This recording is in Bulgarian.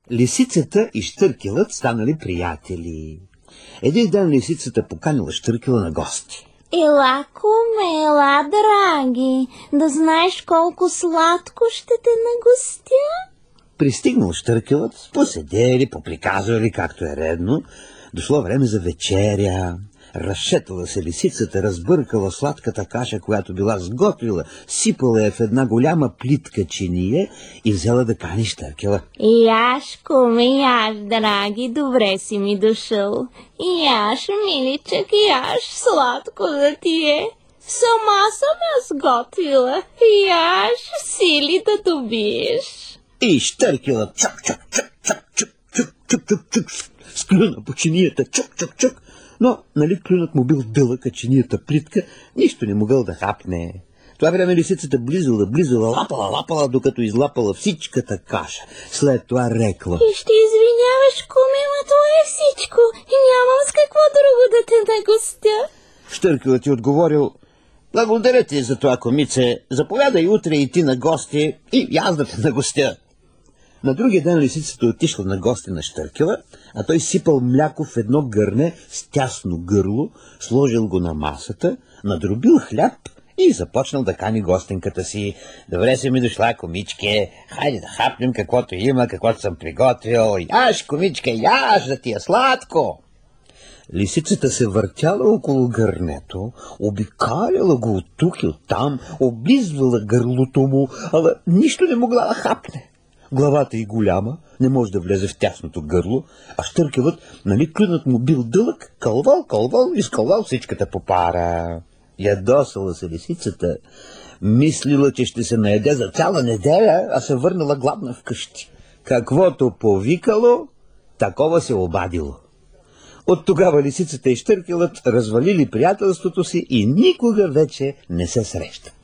Лисицата и Щъркелът станали приятели. Един ден лисицата поканила Щъркела на гости. Ела, куме, ела, драги, да знаеш колко сладко ще те нагостя. Пристигнал Щъркелът, поседели, поприказвали, както е редно. Дошло време за вечеря. Разшетала се лисицата, разбъркала сладката каша, която била сготвила, сипала я в една голяма плитка чиние и взела да кани Щъркела. Яш, куме, яш, драги, добре си ми дошъл. Яш, миличък, яш, сладко да ти е. Сама съм я сготвила. Яш, сили да добиеш. И Щъркела чук, склюна по чинията, чук. Но, нали клюнат му бил дълъг, а чинията плитка, нищо не могъл да хапне. Това време лисицата близала, лапала, докато излапала всичката каша. След това рекла: И ще извиняваш, куме, ма това е всичко. И нямам с какво друго да те нагостя. Щъркелът ти отговорил: благодаря ти за това, комице. Заповядай утре и ти на гости и аз да те нагостя. На другия ден лисицата отишла на гости на Щъркела, а той сипал мляко в едно гърне с тясно гърло, сложил го на масата, надробил хляб и започнал да кани гостенката си. Добре си ми дошла, комичке, хайде да хапнем каквото има, каквото съм приготвил. Яш, комичке, яш, да ти е сладко. Лисицата се въртяла около гърнето, обикаляла го от тук и оттам, облизвала гърлото му, ала нищо не могла да хапне. Главата й голяма, не може да влезе в тясното гърло, а Щъркелът, нали клюнат му бил дълъг, кълвал, изкълвал всичката по пара. Ядосала се лисицата, мислила, че ще се наеде за цяла неделя, а се върнала гладна вкъщи. Каквото повикало, такова се обадило. От тогава лисицата и Щъркелът развалили приятелството си и никога вече не се срещат.